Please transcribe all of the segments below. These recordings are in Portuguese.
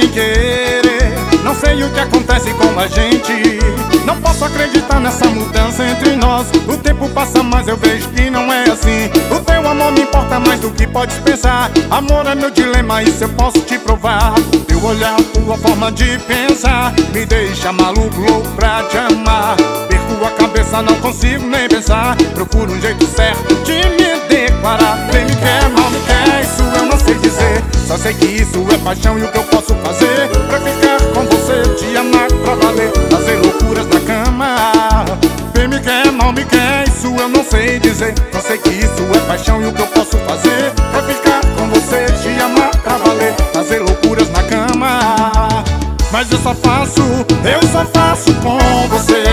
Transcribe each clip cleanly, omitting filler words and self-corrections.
sem querer. Não sei o que acontece com a gente. Não posso acreditar nessa mudança entre nós. O tempo passa, mas eu vejo que não é assim. O teu amor me importa mais do que podes pensar. Amor é meu dilema, isso eu posso te provar. Teu olhar, tua forma de pensar me deixa maluco, louco pra te amar. Perco a cabeça, não consigo nem pensar. Procuro um jeito certo de me declarar. Quem me quer, mal me quer, isso eu não sei dizer. Só sei que isso é paixão e o que eu posso fazer pra ficar com você, te amar pra valer, fazer loucuras na cama. Quem me quer, mal me quer, isso eu não sei dizer. Só sei que isso é paixão e o que eu posso fazer pra ficar com você, te amar pra valer, fazer loucuras na cama. Mas eu só faço com você.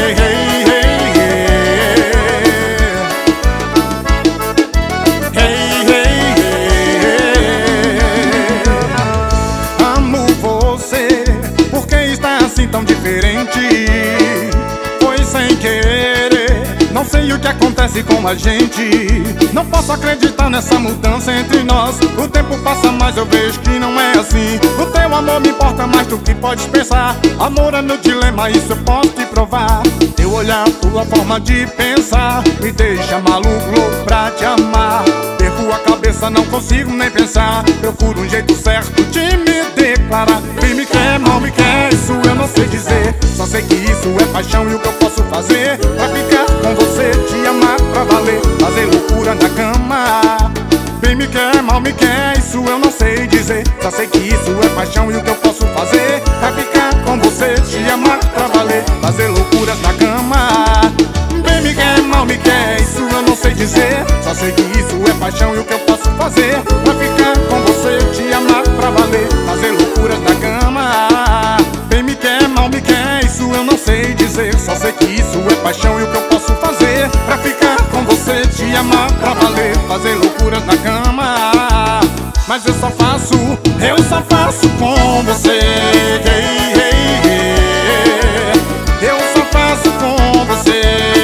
Tão diferente, foi sem querer. Não sei o que acontece com a gente. Não posso acreditar nessa mudança entre nós. O tempo passa, mas eu vejo que não é assim. O teu amor me importa mais do que podes pensar. Amor é meu dilema, isso eu posso te provar. Teu olhar, tua forma de pensar me deixa maluco, louco pra te amar. Perco a cabeça, não consigo nem pensar. Procuro um jeito certo de me declarar. Quem me quer, mal me quer, isso eu não sei dizer. Só sei que isso é paixão e o que eu posso fazer pra ficar com você, te amar pra valer, fazer loucura na cama. Quem me quer, mal me quer, isso eu não sei dizer. Só sei que isso é paixão e o que eu posso fazer pra ficar com você, te amar pra valer, fazer loucuras na cama. Quem me quer, mal me quer, isso eu não sei dizer. Só sei que isso é paixão e o que eu posso fazer pra ficar com você, te amar pra valer, fazer loucuras na cama. Quem me quer, mal me quer, isso eu não sei dizer. Só sei que isso é paixão e o que eu posso fazer pra ficar com você, te amar pra valer, fazer loucuras na cama. Mas eu só faço com você. Eu só faço com você.